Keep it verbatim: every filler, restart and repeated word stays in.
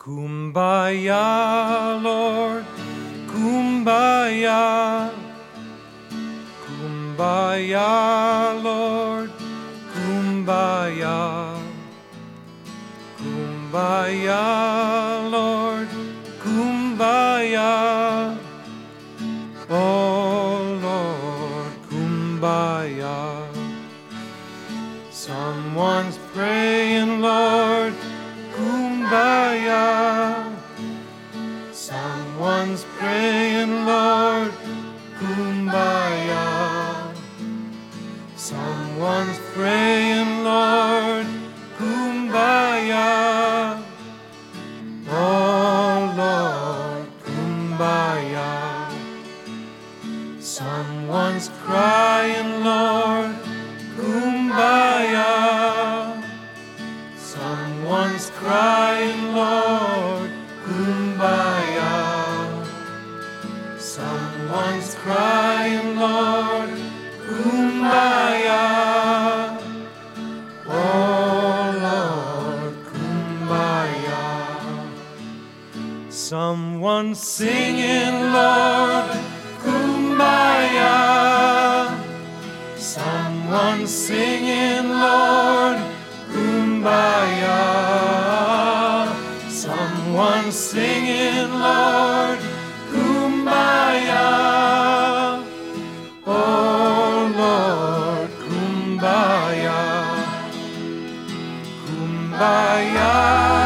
Kumbaya, Lord, Kumbaya, Kumbaya, Lord, Kumbaya, Kumbaya, Lord, Kumbaya, oh Lord, Kumbaya. Someone's praying, Lord, Kumbaya. Someone's praying, Lord, Kumbaya. Someone's praying, Lord, Kumbaya. Oh Lord, Kumbaya. Someone's crying, Lord, Kumbaya. Someone's crying, Lord, Kumbaya. Someone's crying, Lord, Kumbaya. Oh Lord, Kumbaya. Someone's singing, Lord, Kumbaya. Someone's singing, Lord, Kumbaya. Someone's singing, Lord, Kumbaya. Oh Lord, Kumbaya. Kumbaya.